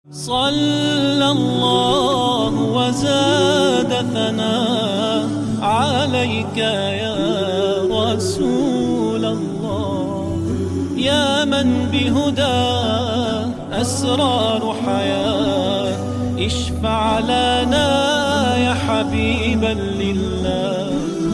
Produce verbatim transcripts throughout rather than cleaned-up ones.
صلى الله وزاد ثناء عليك يا رسول الله، يا من بهداه أسرار حياة، اشفع لنا يا حبيبا لله.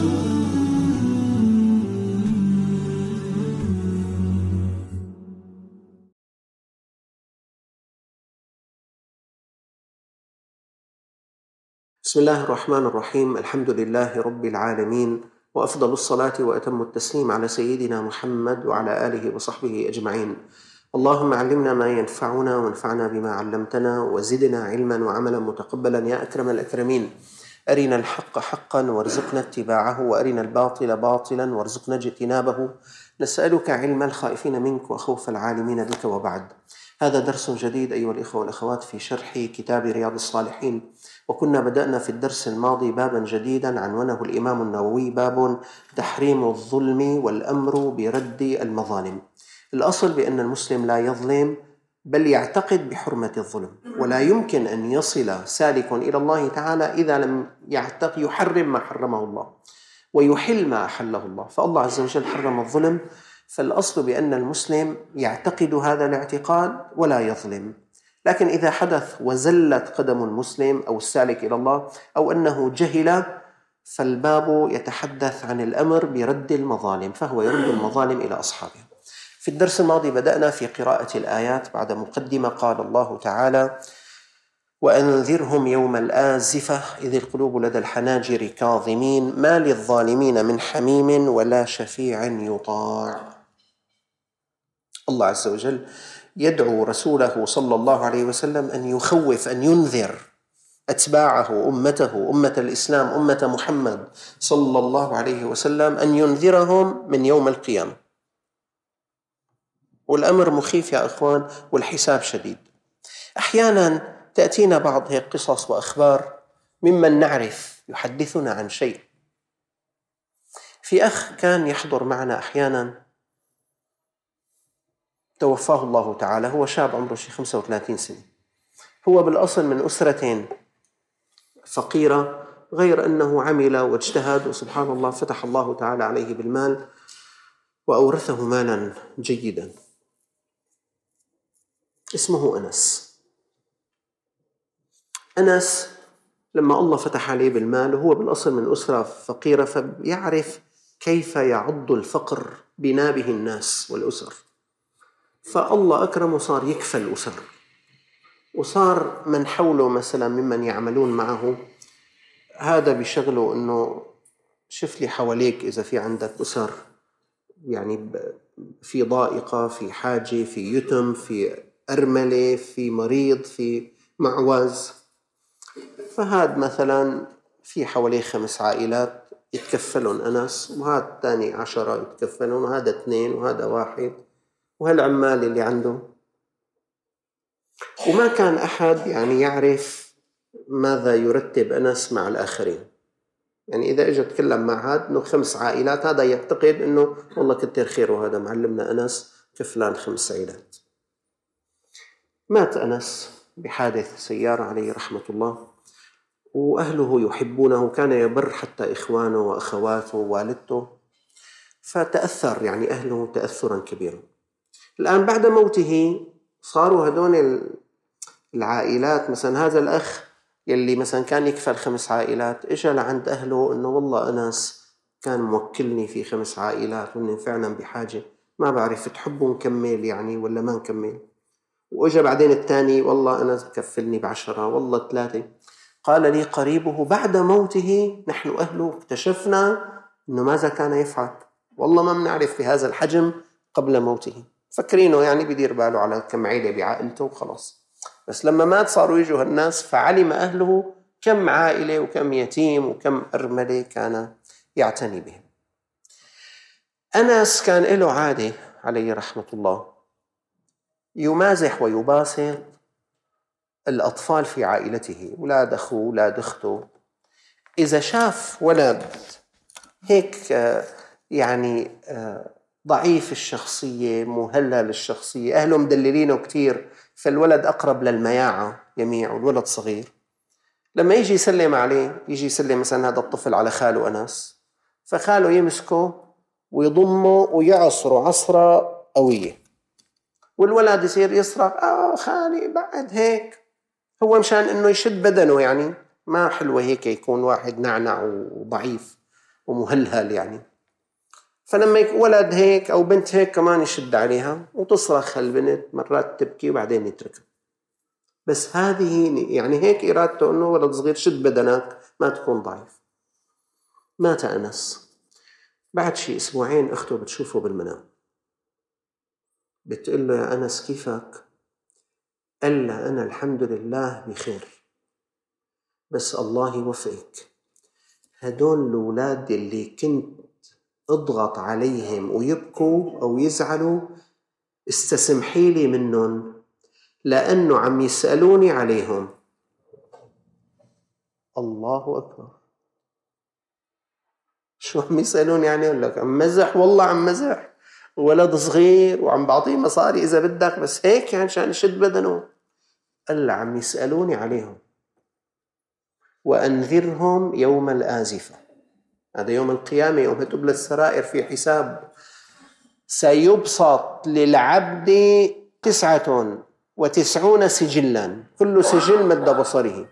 بسم الله الرحمن الرحيم. الحمد لله رب العالمين، وأفضل الصلاة وأتم التسليم على سيدنا محمد وعلى آله وصحبه أجمعين. اللهم علمنا ما ينفعنا وانفعنا بما علمتنا وزدنا علما وعملا متقبلا يا أكرم الأكرمين. أرنا الحق حقا وارزقنا اتباعه، وأرنا الباطل باطلا وارزقنا اجتنابه. نسألك علم الخائفين منك وخوف العالمين بك، وبعد. هذا درس جديد أيها الإخوة والأخوات في شرح كتاب رياض الصالحين، وكنا بدأنا في الدرس الماضي بابا جديدا عنونه الإمام النووي، باب تحريم الظلم والأمر برد المظالم. الأصل بأن المسلم لا يظلم، بل يعتقد بحرمة الظلم، ولا يمكن أن يصل سالك إلى الله تعالى إذا لم يعتقد يحرم ما حرمه الله ويحل ما أحله الله. فالله عز وجل حرم الظلم، فالأصل بأن المسلم يعتقد هذا الاعتقاد ولا يظلم. لكن إذا حدث وزلت قدم المسلم أو السالك إلى الله أو أنه جهل، فالباب يتحدث عن الأمر برد المظالم، فهو يرد المظالم إلى أصحابها. في الدرس الماضي بدأنا في قراءة الآيات بعد مقدمة. قال الله تعالى: وأنذرهم يوم الآزفة إذ القلوب لدى الحناجر كاظمين ما للظالمين من حميم ولا شفيع يطاع. الله عز وجل يدعو رسوله صلى الله عليه وسلم أن يخوف، أن ينذر أتباعه، أمته، أمة الإسلام، أمة محمد صلى الله عليه وسلم، أن ينذرهم من يوم القيامة. والأمر مخيف يا أخوان، والحساب شديد. أحيانا تأتينا بعض هيك قصص وأخبار ممن نعرف يحدثنا عن شيء. في أخ كان يحضر معنا أحيانا، توفاه الله تعالى، هو شاب عمره شي خمسة وثلاثين سنة. هو بالأصل من أسرة فقيرة، غير أنه عمل واجتهد، وسبحان الله فتح الله تعالى عليه بالمال وأورثه مالا جيدا. اسمه أنس. أنس لما الله فتح عليه بالمال، وهو بالأصل من أسرة فقيرة، فيعرف كيف يعض الفقر بنابه الناس والأسر، فالله أكرمه صار يكفى الأسر، وصار من حوله مثلا ممن يعملون معه هذا بشغله أنه شوف لي حواليك إذا في عندك أسر، يعني في ضائقة، في حاجة، في يتم، في أرملة، في مريض، في معوز. فهذا مثلا في حواليه خمس عائلات يتكفلون أنس، وهذا الثاني عشرة يتكفلون، وهذا اثنين، وهذا واحد، وهالعمال اللي عنده. وما كان أحد يعني يعرف ماذا يرتب أنس مع الآخرين. يعني إذا إجا تكلم مع هذا إنه خمس عائلات، هذا يعتقد إنه والله كتير خير، وهذا معلمنا أنس كفلان خمس عائلات. مات أنس بحادث سيارة عليه رحمة الله، وأهله يحبونه، كان يبر حتى إخوانه وأخواته ووالدته، فتأثر يعني أهله تأثرا كبيرا. الآن بعد موته صاروا هدول العائلات، مثلا هذا الأخ يلي مثلا كان يكفل خمس عائلات، إجا لعند أهله إنه والله أنس كان موكلني في خمس عائلات وإني فعلا بحاجة، ما بعرف تحبوا نكمل يعني ولا ما نكمل. وإجا بعدين الثاني والله أنس كفلني بعشرة، والله ثلاثة. قال لي قريبه بعد موته نحن أهله اكتشفنا إنه ماذا كان يفعل، والله ما بنعرف في هذا الحجم قبل موته، فكرينه يعني بدير باله على كم عيلة بعائلته وخلاص. بس لما مات صاروا يجوا هالناس، فعلم أهله كم عائلة وكم يتيم وكم أرملة كان يعتني بهم. أنس كان له عادة عليه رحمة الله، يمازح ويباسط الأطفال في عائلته، أولاد أخوه، أولاد أخته. إذا شاف ولد هيك يعني ضعيف الشخصية، مهلل الشخصية، أهله مدللينه كتير، فالولد أقرب للمياعة يميع والولد صغير. لما يجي يسلم عليه، يجي يسلم مثلا هذا الطفل على خاله أنس، فخاله يمسكه ويضمه ويعصره عصرة قوية، والولد يصير يصرخ آه خالي بعد هيك، هو مشان إنه يشد بدنه. يعني ما حلوة هيك يكون واحد نعنع وضعيف ومهلهل يعني. فلما ولد هيك أو بنت هيك كمان يشد عليها وتصرخ البنت، مرات تبكي وبعدين يتركها. بس هذه يعني هيك إرادته إنه ولد صغير شد بدنك ما تكون ضعيف. مات أنس، بعد شي أسبوعين أخته بتشوفه بالمنام، بتقول له يا أنس كيفك؟ قال له أنا الحمد لله بخير، بس الله يوفقك، هدول الأولاد اللي كنت اضغط عليهم ويبكوا أو يزعلوا استسمحي لي منهم لأنه عم يسألوني عليهم. الله أكبر، شو عم يسألوني يعني؟ أقول لك عم مزح، والله عم مزح، ولد صغير وعم بعطيه مصاري إذا بدك، بس هيك يعني عشان يشد بدنه. قال عم يسألوني عليهم. وأنذرهم يوم الآزفة، هذا يوم القيامة، يوم تبلى السرائر، في حساب. سيبسط للعبد تسعة وتسعون سجلا، كل سجل مد بصره.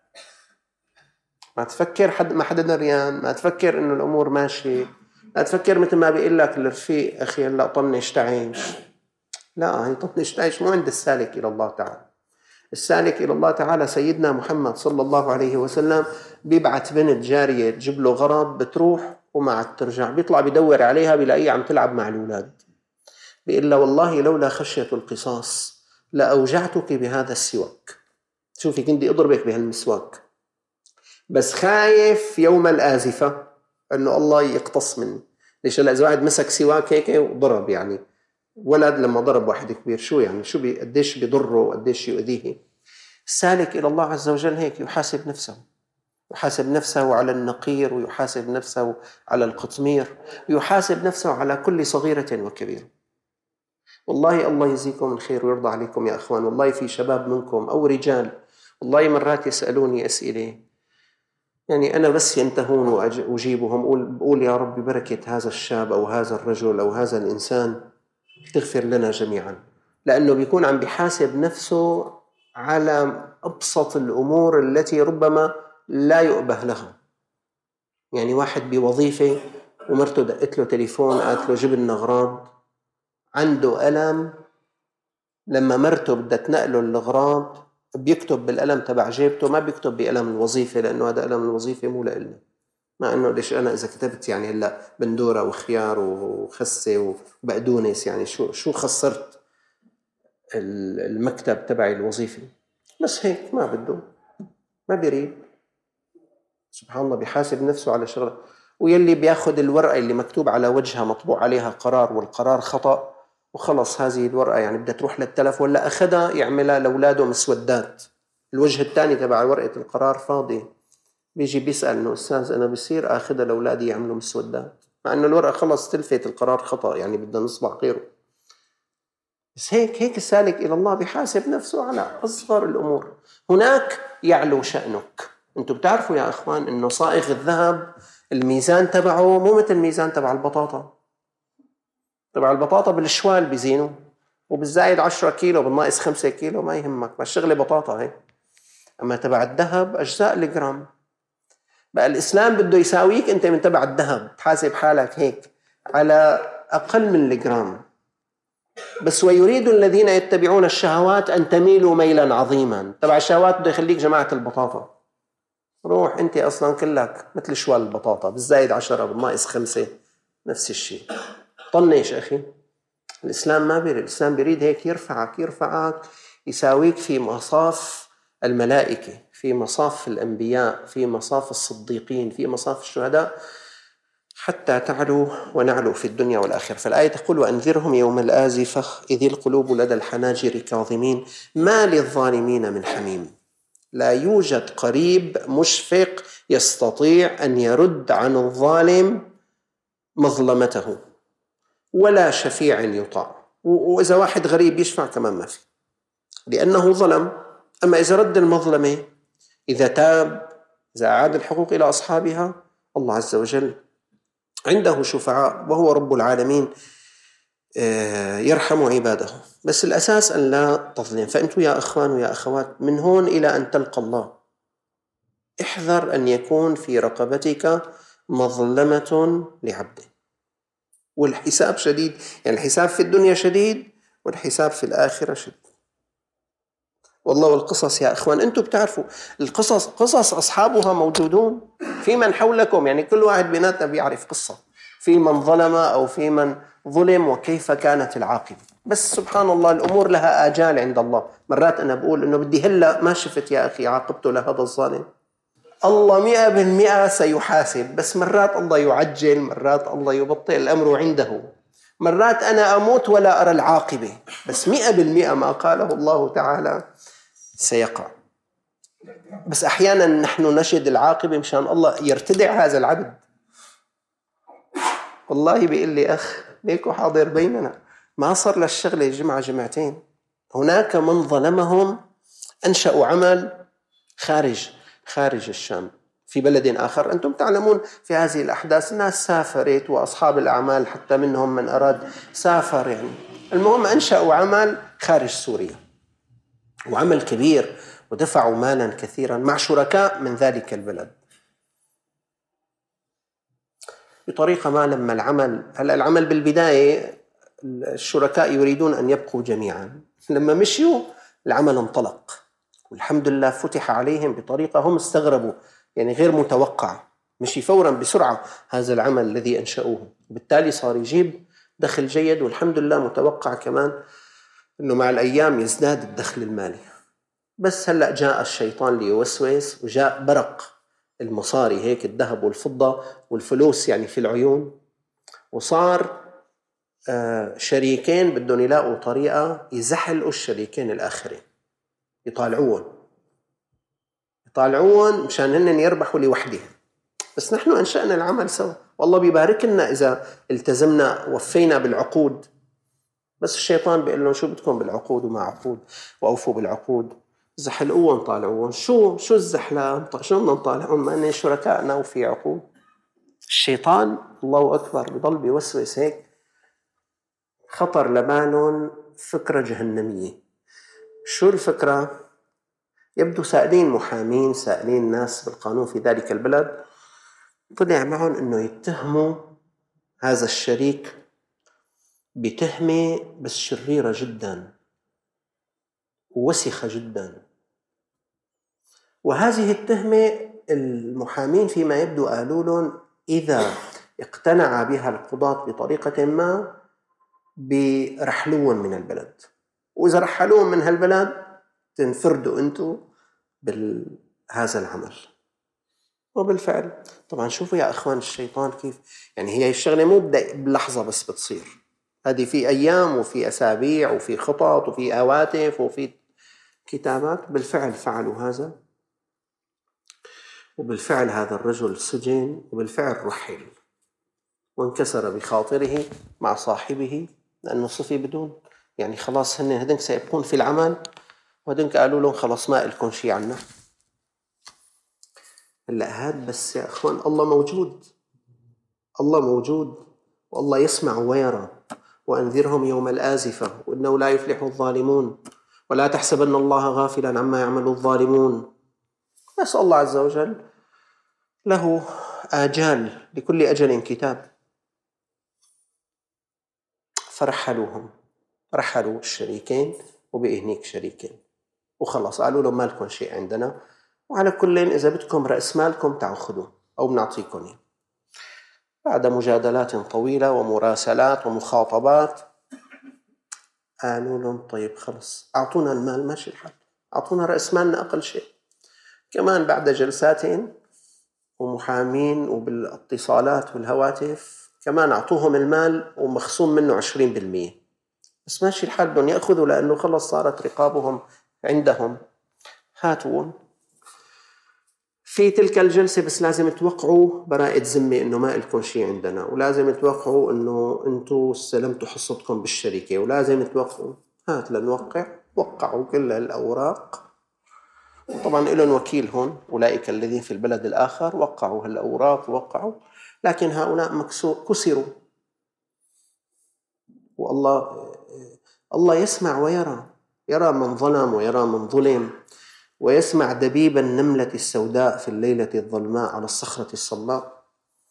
ما تفكر حد ما حدا دريان، ما تفكر إنه الأمور ماشية، لا تفكر مثل ما بيقول لك الرفيق أخي هلا طنش تعيش. لا، هي طنش تعيش مو عند السالك إلى الله تعالى. السالك إلى الله تعالى سيدنا محمد صلى الله عليه وسلم بيبعث بنت جارية تجيب له غرض، بتروح وما عاد ترجع، بيطلع بيدور عليها بيلاقيها عم تلعب مع الأولاد، بيقول له والله لولا خشية القصاص لأوجعتك بهذا السواك. شوفي كنت أضربك بهالمسواك، بس خايف يوم الآزفة أنه الله يقتص مني. ليش؟ هلا إذا واحد مسك سواك هيك وضرب، يعني ولد لما ضرب واحد كبير شو يعني، شو بي قديش بيضره قديش يؤذيه. السالك إلى الله عز وجل هيك يحاسب نفسه، يحاسب نفسه على النقير، ويحاسب نفسه على القطمير، ويحاسب نفسه على كل صغيرة وكبيرة. والله الله يجزيكم الخير ويرضى عليكم يا أخوان. والله في شباب منكم أو رجال والله مرات يسألوني أسئلة يعني أنا بس ينتهون وأجيبهم، بقول يا رب ببركة هذا الشاب أو هذا الرجل أو هذا الإنسان تغفر لنا جميعا، لأنه بيكون عم بيحاسب نفسه على أبسط الأمور التي ربما لا يؤبه لها. يعني واحد بوظيفة ومرته دقت له تليفون قالت له جيب لنا أغراض، عنده ألم، لما مرته بدها تنقله الأغراض بيكتب بالقلم تبع جيبته، ما بيكتب بقلم الوظيفة، لأنه هذا قلم الوظيفة مو لإلنا. مع أنه ليش أنا إذا كتبت يعني هلا بندورة وخيار وخسة وبقدونس يعني شو شو خسرت المكتب تبعي الوظيفة؟ بس هيك ما بده، ما بيريد. سبحان الله بيحاسب نفسه على شغله. ويلي بياخد الورقة اللي مكتوب على وجهها مطبوع عليها قرار والقرار خطأ وخلص هذه الورقة يعني بدها تروح للتلف، ولا أخذها يعملها لأولاده مسودات، الوجه الثاني تبع ورقة القرار فاضي، بيجي بيسأل إنه أستاذ أنا بصير أخذها لأولادي يعملوا مسودات، مع إنه الورقة خلص تلفت القرار خطأ يعني بدنا نصبح غيره. بس هيك هيك السالك إلى الله بيحاسب نفسه على أصغر الأمور. هناك يعلو شأنك. أنتم بتعرفوا يا أخوان إنه صائغ الذهب الميزان تبعه مو مثل الميزان تبع البطاطا. تبع البطاطا بالشوال بيزينه، وبالزايد عشرة كيلو بالناقص خمسة كيلو ما يهمك، ما الشغلة بطاطا هيك. أما تبع الذهب أجزاء الجرام. بقى الإسلام بده يساويك أنت من تبع الذهب، تحاسب حالك هيك على أقل من الجرام. بس ويريد الذين يتبعون الشهوات أن تميلوا ميلا عظيما. تبع الشهوات بده يخليك جماعة البطاطا، روح أنت أصلا كلك مثل شوال البطاطا بالزايد عشرة بالناقص خمسة نفس الشيء. طنش أخي. الإسلام ما بيريد، الإسلام بيريد هيك يرفعك يرفعك يساويك في مصاف الملائكة، في مصاف الأنبياء، في مصاف الصديقين، في مصاف الشهداء، حتى تعلو ونعلو في الدنيا والآخرة. فالآية تقول وأنذرهم يوم الآزفة إذ القلوب لدى الحناجر كاظمين ما للظالمين من حميم. لا يوجد قريب مشفق يستطيع أن يرد عن الظالم مظلمته، ولا شفيع يطاع، وإذا واحد غريب يشفع كمان ما في. لأنه ظلم. أما إذا رد المظلمة، إذا تاب، إذا أعاد الحقوق إلى أصحابها، الله عز وجل عنده شفعاء وهو رب العالمين يرحم عباده. بس الأساس أن لا تظلم. فأنتم يا أخوان ويا أخوات من هون إلى أن تلقى الله احذر أن يكون في رقبتك مظلمة لعبده. والحساب شديد، يعني الحساب في الدنيا شديد والحساب في الآخرة شديد. والله والقصص يا أخوان أنتم بتعرفوا القصص، قصص أصحابها موجودون في من حولكم، يعني كل واحد بيناتنا بيعرف قصة في من ظلم أو في من ظلم وكيف كانت العاقبة. بس سبحان الله الأمور لها آجال عند الله. مرات أنا بقول إنه بدي هلأ ما شفت يا أخي عاقبته لهذا الظالم، الله مئة بالمئة سيحاسب، بس مرات الله يعجل، مرات الله يبطئ الأمر عنده، مرات أنا أموت ولا أرى العاقبة، بس مئة بالمئة ما قاله الله تعالى سيقع. بس أحيانا نحن نشهد العاقبة مشان الله يرتدع هذا العبد. والله بيقول لي أخ ليكو حاضر بيننا ما صار للشغلة جمعة جمعتين، هناك من ظلمهم أنشأوا عمل خارج خارج الشام في بلد آخر. أنتم تعلمون في هذه الأحداث الناس سافرت، وأصحاب الأعمال حتى منهم من أراد سافر، يعني المهم أنشأوا عمل خارج سوريا وعمل كبير ودفعوا مالا كثيرا مع شركاء من ذلك البلد بطريقة ما. لما العمل هلا العمل بالبداية الشركاء يريدون أن يبقوا جميعا، لما مشيوا العمل انطلق والحمد لله فتح عليهم بطريقة هم استغربوا، يعني غير متوقعة. مشي فورا بسرعة هذا العمل الذي أنشأوه، وبالتالي صار يجيب دخل جيد، والحمد لله متوقع كمان أنه مع الأيام يزداد الدخل المالي. بس هلأ جاء الشيطان ليوسوس وجاء برق المصاري هيك، الذهب والفضة والفلوس يعني في العيون، وصار آه شريكين بدهم يلاقوا طريقة يزحلقوا الشريكين الآخرين، يطالعون يطالعون مشان هن يربحوا لوحدهم. بس نحن أنشأنا العمل سوا، والله بيبارك لنا إذا التزمنا وفينا بالعقود. بس الشيطان بيقول لهم شو بدكم بالعقود وما عقود، وأوفوا بالعقود، زحلقوهم طالعوهم. شو شو الزحلة؟ شو بدنا نطالعهم ما أننا شركائنا وفي عقود؟ الشيطان الله أكبر بضل بيوسوس هيك، خطر لبالهم فكرة جهنمية. شو الفكرة؟ يبدو سائلين محامين، سائلين ناس بالقانون في ذلك البلد، طلع معهم أنه يتهموا هذا الشريك بتهمة بس شريرة جدا ووسخة جدا. وهذه التهمة المحامين فيما يبدو قالوا لهم إذا اقتنع بها القضاة بطريقة ما برحلون من البلد، وإذا رحلون من هالبلد تنفردوا أنتوا بهذا العمل. وبالفعل طبعا شوفوا يا أخوان الشيطان كيف، يعني هي الشغلة مو بلحظة بس بتصير، هذه في أيام وفي أسابيع وفي خطط وفي هواتف وفي كتابات. بالفعل فعلوا هذا، وبالفعل هذا الرجل سجن، وبالفعل رحل وانكسر بخاطره مع صاحبه، لأنه صفي بدون، يعني خلاص هن هدنك سيبقون في العمل، وهدنك قالوا لهم خلاص ما إلكم شيء عنا. هلأ هاد بس يا أخوان الله موجود، الله موجود، والله يسمع ويرى. وأنذرهم يوم الآزفة وإنه لا يفلح الظالمون ولا تحسبن الله غافلا عما يعمل الظالمون. نسأل الله عز وجل له آجال، لكل أجل كتاب. فرحلوهم، رحلوا الشريكين وبإهنيك شريكين، وخلص قالوا لهم ما لكم شيء عندنا، وعلى كل إذا بدكم رأس مالكم تأخذوا أو بنعطيكم. بعد مجادلات طويلة ومراسلات ومخاطبات قالوا لهم طيب خلص أعطونا المال ماشي الحال، أعطونا رأس مالنا أقل شيء. كمان بعد جلساتين ومحامين وبالاتصالات والهواتف كمان أعطوهم المال ومخصوم منه عشرين بالمئة، بس ماشي الحال بدهم يأخذوا لأنه خلص صارت رقابهم عندهم. هاتون في تلك الجلسة بس لازم توقعوا براءة ذمة إنه ما إلكم شيء عندنا، ولازم توقعوا إنه أنتوا استلمتوا حصتكم بالشركة، ولازم توقعوا. هات لنوقع وقعوا كل الأوراق، طبعا لهم وكيل هون، أولئك الذين في البلد الآخر وقعوا هالأوراق وقعوا، لكن هؤلاء كسروا. والله الله يسمع ويرى، يرى من ظلم ويرى من ظلم، ويسمع دبيب النملة السوداء في الليلة الظلماء على الصخرة الصلباء.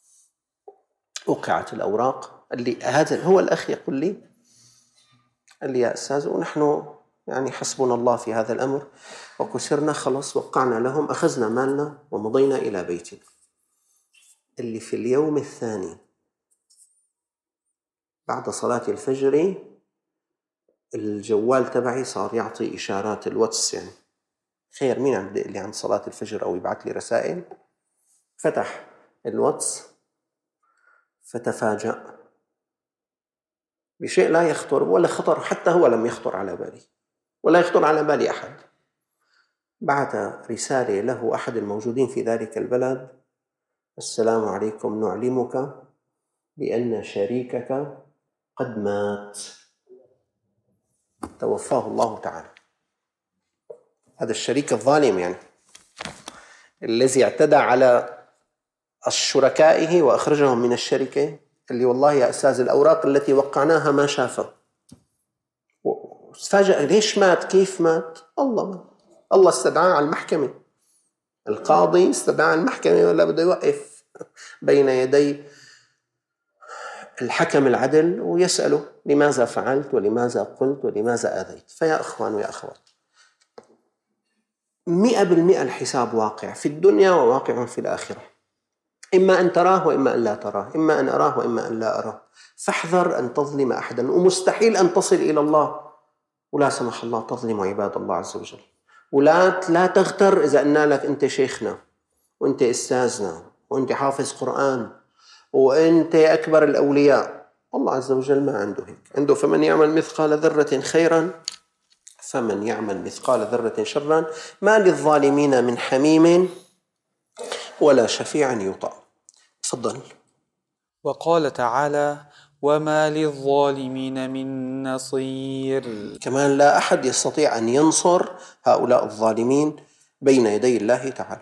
وقعت الأوراق. اللي هذا هو الأخ يقول لي، قال لي يا أستاذ ونحن يعني حسبنا الله في هذا الأمر، وكسرنا خلص، وقعنا لهم، أخذنا مالنا ومضينا إلى بيتنا. اللي في اليوم الثاني بعد صلاة الفجر الجوال تبعي صار يعطي إشارات الواتس، يعني خير مين عم بدق لي عند صلاة الفجر أو يبعث لي رسائل. فتح الواتس فتفاجأ بشيء لا يخطر ولا خطر، حتى هو لم يخطر على بالي ولا يخطر على بالي أحد. بعث رسالة له أحد الموجودين في ذلك البلد: السلام عليكم، نعلمك بأن شريكك قد مات، توفاه الله تعالى. هذا الشريك الظالم يعني الذي اعتدى على شركائه وأخرجهم من الشركة، اللي والله يا أستاذ الأوراق التي وقعناها ما شافه، وتفاجأ ليش مات، كيف مات. الله مات. الله استدعاه على المحكمة، القاضي استدعاه على المحكمة ولا بده يوقف بين يدي الحكم العدل ويسأله لماذا فعلت ولماذا قلت ولماذا آذيت. فيا أخوان ويا أخوات، مئة بالمئة الحساب واقع في الدنيا وواقع في الآخرة، إما أن تراه وإما أن لا تراه، إما أن أراه وإما أن لا أراه. فاحذر أن تظلم أحدا، ومستحيل أن تصل إلى الله ولا سمح الله تظلم عباد الله عز وجل. ولا لا تغتر إذا قلنا لك أنت شيخنا وأنت أستاذنا وأنت حافظ قرآن وأنت أكبر الأولياء. الله عز وجل ما عنده هيك، عنده فمن يعمل مثقال ذرة خيرا فمن يعمل مثقال ذرة شرا ما للظالمين من حميم ولا شفيع يطاع. تفضل. وقال تعالى: وما للظالمين من نصير. كمان لا أحد يستطيع أن ينصر هؤلاء الظالمين بين يدي الله تعالى.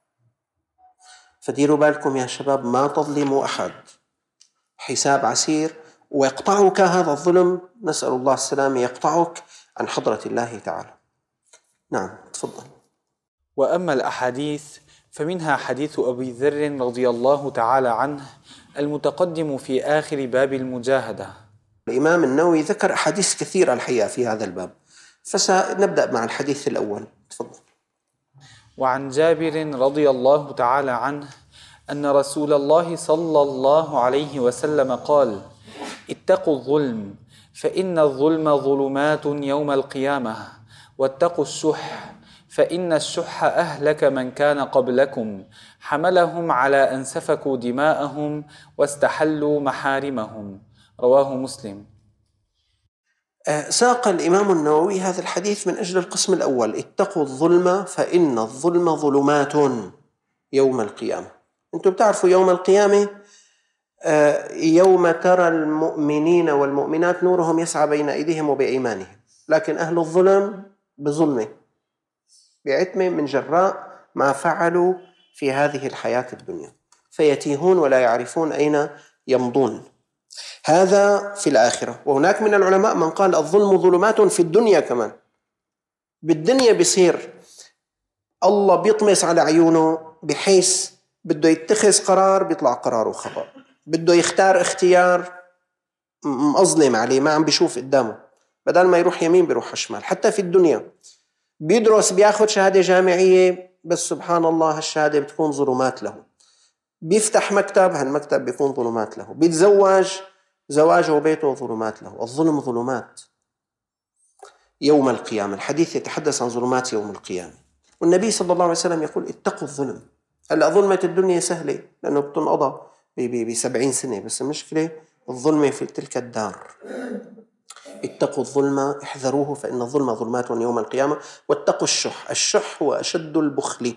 فديروا بالكم يا شباب، ما تظلموا أحد، حساب عسير، ويقطعك هذا الظلم، نسأل الله السلامة، يقطعك عن حضرة الله تعالى. نعم تفضل. وأما الأحاديث فمنها حديث أبي ذر رضي الله تعالى عنه المتقدم في آخر باب المجاهدة. الإمام النووي ذكر أحاديث كثيرة الحقيقة في هذا الباب، فسنبدأ مع الحديث الأول. تفضل. وعن جابر رضي الله تعالى عنه أن رسول الله صلى الله عليه وسلم قال: اتقوا الظلم فإن الظلم ظلمات يوم القيامة، واتقوا الشح فإن الشح أهلك من كان قبلكم، حملهم على أن سفكوا دماءهم واستحلوا محارمهم. رواه مسلم. ساق الإمام النووي هذا الحديث من أجل القسم الأول: اتقوا الظلم فإن الظلم ظلمات يوم القيامة. أنتم بتعرفوا يوم القيامة يوم ترى المؤمنين والمؤمنات نورهم يسعى بين أيديهم وبأيمانهم، لكن أهل الظلم بظلمه بعتمة من جراء ما فعلوا في هذه الحياة الدنيا، فيتيهون ولا يعرفون أين يمضون. هذا في الآخرة. وهناك من العلماء من قال الظلم ظلمات في الدنيا كمان. بالدنيا بيصير الله بيطمس على عيونه بحيث بده يتخذ قرار بيطلع قراره خطأ، بده يختار اختيار مظلم عليه، ما عم بيشوف قدامه، بدل ما يروح يمين بيروح شمال. حتى في الدنيا بيدرس بياخد شهادة جامعية، بس سبحان الله هالشهادة بتكون ظلمات له. بيفتح مكتب، هالمكتب بيكون ظلمات له. بيتزوج، زواجه وبيته ظلمات له. الظلم ظلمات يوم القيامة. الحديث يتحدث عن ظلمات يوم القيامة، والنبي صلى الله عليه وسلم يقول اتقوا الظلم. هلا ظلمة الدنيا سهلة لأنه بتنقضى بسبعين سنة، بس المشكلة الظلمة في تلك الدار. اتقوا الظلم احذروه فإن الظلم ظلمات يوم القيامة. واتقوا الشح. الشح هو أشد البخل،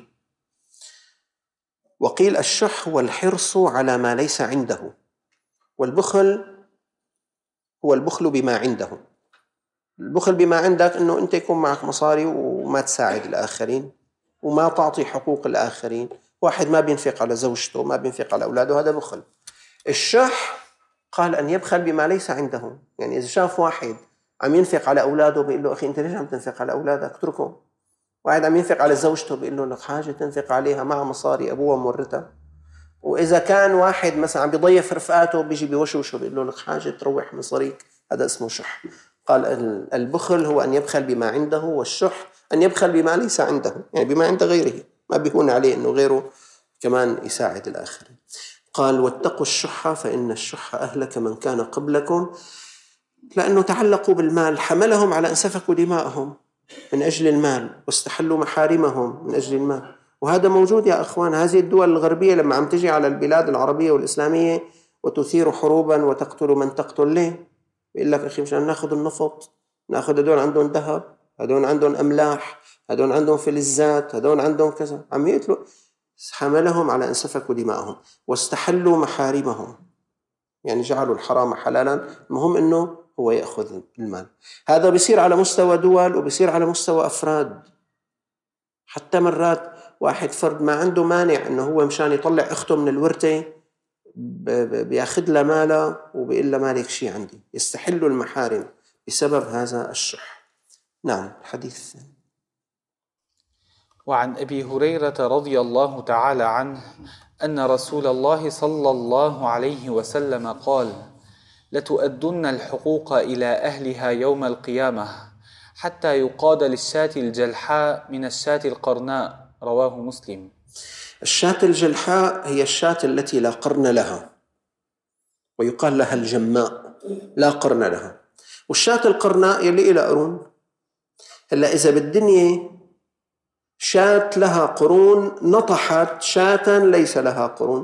وقيل الشح هو الحرص على ما ليس عنده، والبخل هو البخل بما عنده. البخل بما عندك أنه أنت يكون معك مصاري وما تساعد الآخرين وما تعطي حقوق الآخرين. واحد ما بينفق على زوجته، ما بينفق على أولاده، هذا بخل. الشح قال أن يبخل بما ليس عنده. يعني إذا شاف واحد عم ينفق على أولاده بيقول له أخي أنت ليش عم تنفق على أولادك؟ اتركهم. واحد عم ينفق على زوجته بيقول له لك حاجة تنفق عليها، مع مصاري أبوها مورتها. وإذا كان واحد مثلا عم بيضيف رفقاته بيجي بيوشوشه بيقول له لك حاجة تروح مصاريك، هذا اسمه شح. قال البخل هو أن يبخل بما عنده، والشح أن يبخل بما ليس عنده، يعني بما عند غيره، ما بيكون عليه أنه غيره كمان يساعد الآخرين. قال واتقوا الشح فإن الشح أهلك من كان قبلكم، لأنه تعلقوا بالمال، حملهم على أن سفكوا دماءهم من أجل المال واستحلوا محارمهم من أجل المال. وهذا موجود يا أخوان. هذه الدول الغربية لما عم تجي على البلاد العربية والإسلامية وتثير حروبا وتقتل من تقتل، ليه؟ بيقول لك أخي مشان ناخذ النفط، ناخذ هدول عندهم ذهب، هدول عندهم أملاح، هدول عندهم فلزات، هدول عندهم كذا، عم يقتلوا. حملهم على أن سفكوا دماءهم واستحلوا محارمهم، يعني جعلوا الحرام حلالا. المهم أنه هو يأخذ المال. هذا بيصير على مستوى دول وبيصير على مستوى أفراد. حتى مرات واحد فرد ما عنده مانع أنه هو مشان يطلع أخته من الورثة بياخذ لها مالها وبيقول لها مالك شيء عندي، يستحلوا المحارم بسبب هذا الشح. نعم. الحديث. وعن أبي هريرة رضي الله تعالى عنه أن رسول الله صلى الله عليه وسلم قال لتؤدن الحقوق إلى أهلها يوم القيامة حتى يقاد للشاة الجلحاء من الشاة القرناء. رواه مسلم. الشاة الجلحاء هي الشاة التي لا قرن لها، ويقال لها الجماء، لا قرن لها. والشاة القرناء يلي إلى قرون. هلا إذا بالدنيا شاة لها قرون نطحت شاة ليس لها قرون،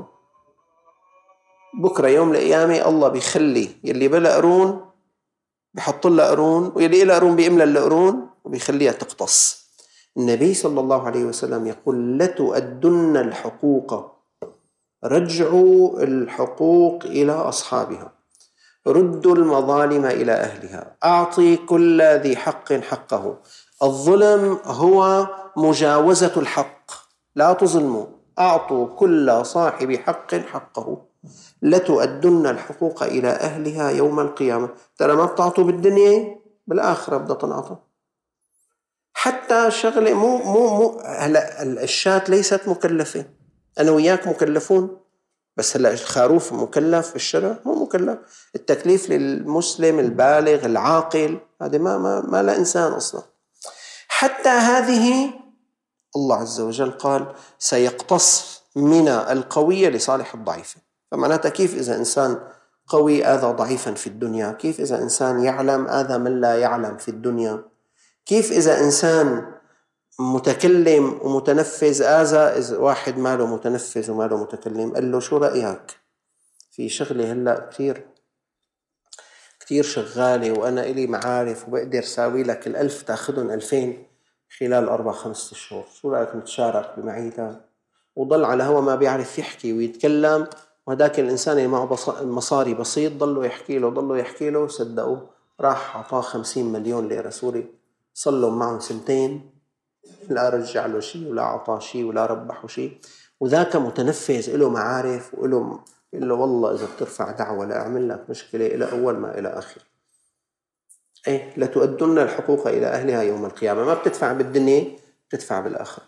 بكرة يوم القيامة الله بيخلي يلي بلا قرون بيحط لها قرون، ويلي إلى قرون بيملى القرون وبيخليها تقتص. النبي صلى الله عليه وسلم يقول لتؤدن الحقوق، رجعوا الحقوق إلى أصحابها، ردوا المظالم إلى أهلها، أعطي كل ذي حق حقه. الظلم هو مجاوزة الحق، لا تظلموا، أعطوا كل صاحب حق حقه. لتؤدن الحقوق إلى أهلها يوم القيامة. ترى ما بتعطوا بالدنيا، بالآخرة بدها تنعطى. حتى شغلة مو مو مو هلا الشاة ليست مكلفة، أنا وياك مكلفون، بس هلا الخروف مكلف في الشرع؟ مو مكلف. التكليف للمسلم البالغ العاقل، هذا ما ما ما لا إنسان أصلا. حتى هذه الله عز وجل قال سيقتص من القوية لصالح الضعيف. فمعناتها كيف إذا إنسان قوي آذى ضعيفا في الدنيا، كيف إذا إنسان يعلم آذى من لا يعلم في الدنيا، كيف إذا إنسان متكلم ومتنفذ آذى إذا واحد ماله متنفذ وماله متكلم. قال له شو رأيك في شغلة هلأ كتير كتير شغالة وأنا إلي معارف وبقدر ساوي لك الألف تاخدهم ألفين خلال أربع خمسة شهور، شو رأيك نتشارك بمعيتها؟ وضل على هو ما بيعرف يحكي ويتكلم، وهداك الإنسان اللي معه مصاري بسيط ضله يحكي له ضله يحكي له صدقوا راح عطاه خمسين مليون ليرة سوري، صلوا معهم سنتين لا رجع له شيء ولا عطاه شيء ولا ربحه شيء. وذاك متنفذ له معارف وله يقول له والله إذا بترفع دعوة لا أعمل لك مشكلة إلى أول ما إلى آخر. إيه لتؤدن الحقوق إلى أهلها يوم القيامة. ما بتدفع بالدنيا، بتدفع بالآخرة.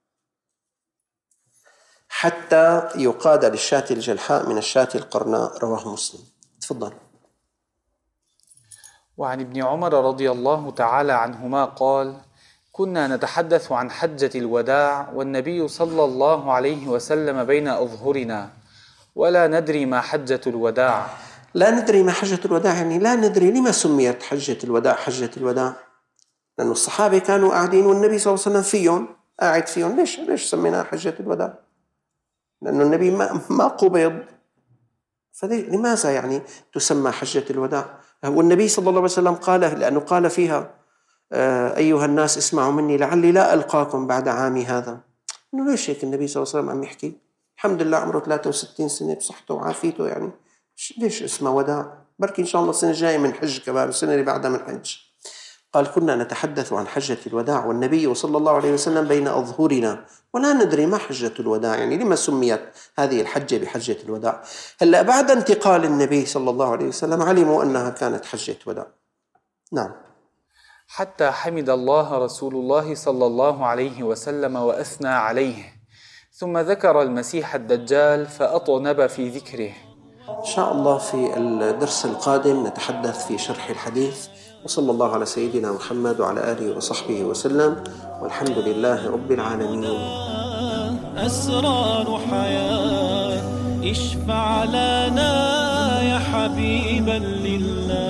حتى يقاد للشاة الجلحاء من الشاة القرناء. رواه مسلم. تفضل. وعن ابن عمر رضي الله تعالى عنهما قال كنا نتحدث عن حجة الوداع والنبي صلى الله عليه وسلم بين أظهرنا ولا ندري ما حجة الوداع. لا ندري ما حجة الوداع، يعني لا ندري لما سميت حجة الوداع حجة الوداع. لأن الصحابة كانوا قاعدين والنبي صلى الله عليه وسلم فيهم قاعد فيهم. ليش ليش سميناها حجة الوداع؟ لأنه النبي ما ما قبض، فلماذا يعني تسمى حجة الوداع؟ والنبي صلى الله عليه وسلم قال، لأنه قال فيها أيها الناس اسمعوا مني لعلي لا ألقاكم بعد عامي هذا. إنه ليش هيك النبي صلى الله عليه وسلم عم يحكي؟ الحمد لله عمره ثلاثة وستين سنة بصحته وعافيته، يعني ليش اسمه وداع؟ بركي إن شاء الله السنة الجاية من حج كمان، السنة اللي بعدها من حج. قال كنا نتحدث عن حجة الوداع والنبي صلى الله عليه وسلم بين أظهرنا ولا ندري ما حجة الوداع، يعني لما سميت هذه الحجة بحجة الوداع؟ هلأ بعد انتقال النبي صلى الله عليه وسلم علموا أنها كانت حجة وداع. نعم. حتى حمد الله رسول الله صلى الله عليه وسلم وأثنى عليه، ثم ذكر المسيح الدجال فأطنب في ذكره. إن شاء الله في الدرس القادم نتحدث في شرح الحديث، وصلى الله على سيدنا محمد وعلى آله وصحبه وسلم، والحمد لله رب العالمين. أسرار حياة اشفع لنا يا حبيبا لله.